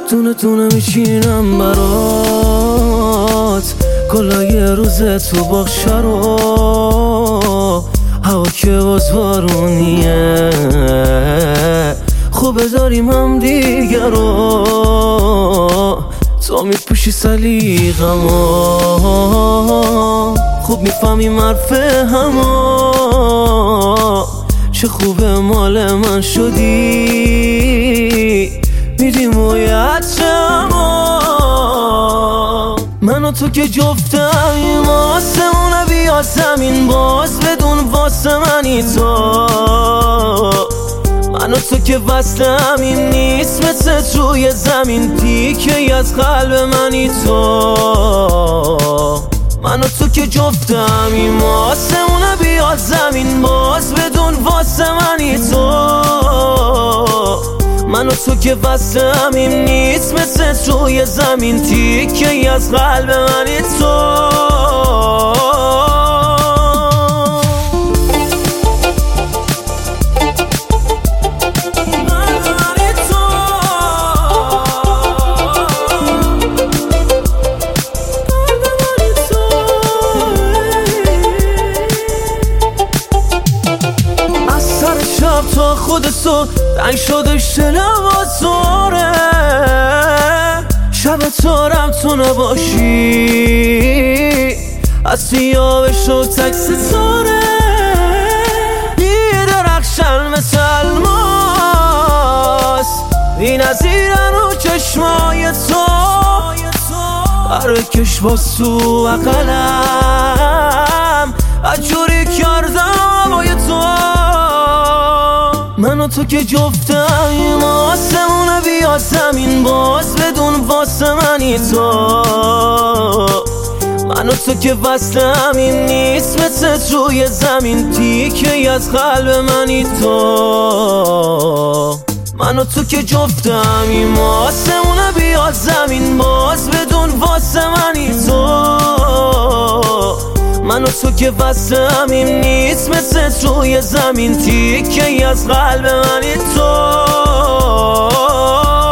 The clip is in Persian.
دونه دونه میچینم برات کلای روز تو باغچه رو، هوا که باز بارونیه، خوبه داریم هم دیگه رو. تو میپوشی سلیقمو، خوب میفهمی حرف همو، چه خوبه مال من شدی، میدیم مویت شما. من و تو که جفتم واسمونه بیا زمین باز بدون واسه منی تو. من و تو که وصلم این نیست مثل توی زمین، تیکه از قلب منی تو. من و تو که جفتم این واسمونه بیا زمین باز بدون واسه منی تو. من و تو که وصلم این نیست مثل توی زمین، تیکه از قلب منی تو. تا خودتو تنگ شده شلم و زوره، شب تارم تو نباشی، از سیاوش و تک ستاره، بیدرخشن مثل الماس، بی نظیرن و چشمای تو، برکش باز تو عقلم، اجوری کردم هوای تو. من و تو که جفتم واسمونه بیا زمین باز بدون واسه منی تو. من و تو که وصلم این نیست مثل توی زمین، تیکه از قلب منی تو. من و تو که جفتم واسمونه بیا زمین باز بدون واسه منی تو. من و تو که وصلم این نیست مثل توی زمین، تیکه از قلب منی تو.